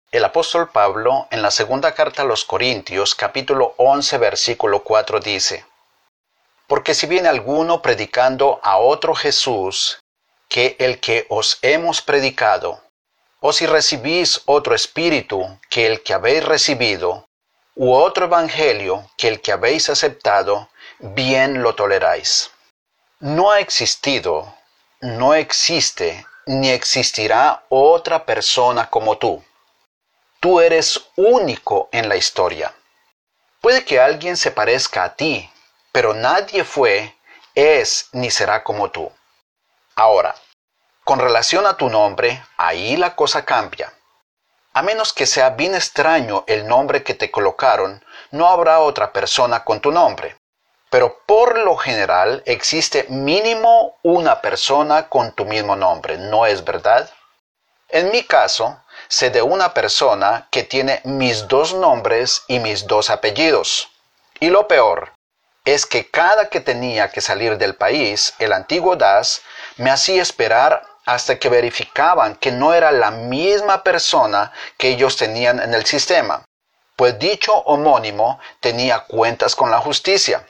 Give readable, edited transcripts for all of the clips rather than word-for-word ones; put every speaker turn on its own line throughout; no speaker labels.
El apóstol Pablo, en la segunda carta a los Corintios, capítulo 11, versículo 4, dice: Porque si viene alguno predicando a otro Jesús que el que os hemos predicado, o si recibís otro espíritu que el que habéis recibido, u otro evangelio que el que habéis aceptado, bien lo toleráis. No ha existido, no existe, ni existirá otra persona como tú. Tú eres único en la historia. Puede que alguien se parezca a ti, pero nadie fue, es ni será como tú. Ahora, con relación a tu nombre, ahí la cosa cambia. A menos que sea bien extraño el nombre que te colocaron, no habrá otra persona con tu nombre. Pero por lo general existe mínimo una persona con tu mismo nombre, ¿no es verdad? En mi caso, sé de una persona que tiene mis dos nombres y mis dos apellidos. Y lo peor es que cada que tenía que salir del país, el antiguo DAS me hacía esperar hasta que verificaban que no era la misma persona que ellos tenían en el sistema, pues dicho homónimo tenía cuentas con la justicia.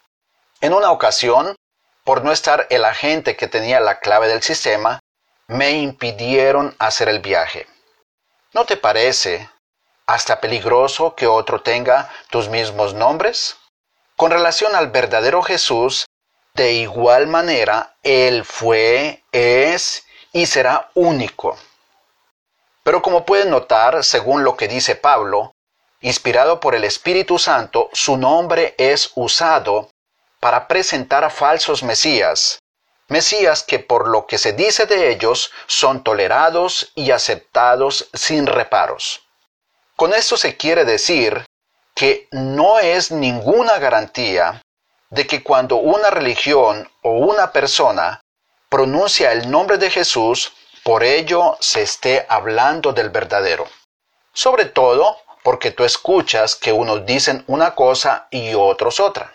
En una ocasión, por no estar el agente que tenía la clave del sistema, me impidieron hacer el viaje. ¿No te parece hasta peligroso que otro tenga tus mismos nombres? Con relación al verdadero Jesús, de igual manera, Él fue, es y será único. Pero como pueden notar, según lo que dice Pablo, inspirado por el Espíritu Santo, su nombre es usado para presentar a falsos mesías que por lo que se dice de ellos son tolerados y aceptados sin reparos. Con esto se quiere decir que no es ninguna garantía de que cuando una religión o una persona pronuncia el nombre de Jesús, por ello se esté hablando del verdadero. Sobre todo porque tú escuchas que unos dicen una cosa y otros otra.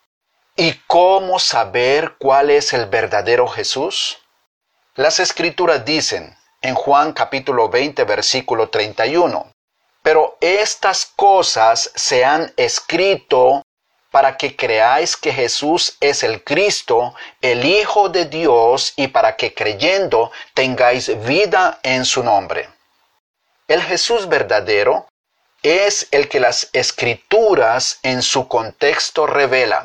¿Y cómo saber cuál es el verdadero Jesús? Las Escrituras dicen en Juan capítulo 20 versículo 31, pero estas cosas se han escrito para que creáis que Jesús es el Cristo, el Hijo de Dios, y para que creyendo tengáis vida en su nombre. El Jesús verdadero es el que las Escrituras en su contexto revela.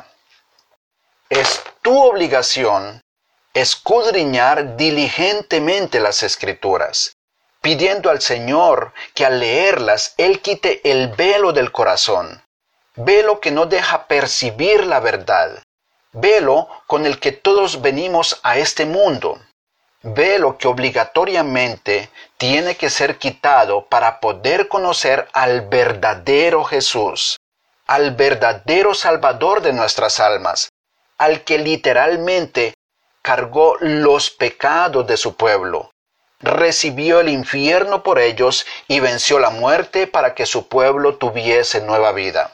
Es tu obligación escudriñar diligentemente las Escrituras, pidiendo al Señor que al leerlas Él quite el velo del corazón, velo que no deja percibir la verdad, velo con el que todos venimos a este mundo, velo que obligatoriamente tiene que ser quitado para poder conocer al verdadero Jesús, al verdadero Salvador de nuestras almas, al que literalmente cargó los pecados de su pueblo, recibió el infierno por ellos y venció la muerte para que su pueblo tuviese nueva vida.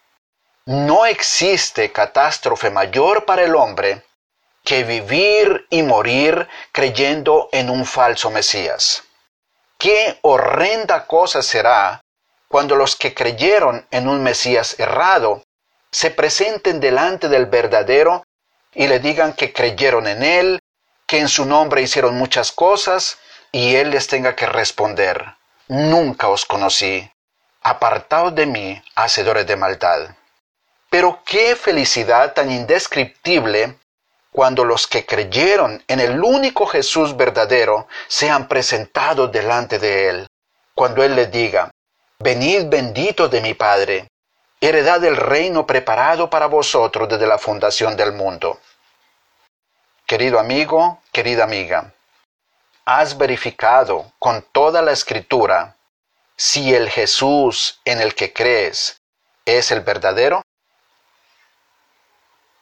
No existe catástrofe mayor para el hombre que vivir y morir creyendo en un falso Mesías. Qué horrenda cosa será cuando los que creyeron en un Mesías errado se presenten delante del verdadero y le digan que creyeron en él, que en su nombre hicieron muchas cosas, y él les tenga que responder: nunca os conocí, apartaos de mí, hacedores de maldad. Pero qué felicidad tan indescriptible cuando los que creyeron en el único Jesús verdadero sean presentados delante de él, cuando él les diga: venid benditos de mi Padre, heredad del reino preparado para vosotros desde la fundación del mundo. Querido amigo, querida amiga, ¿has verificado con toda la Escritura si el Jesús en el que crees es el verdadero?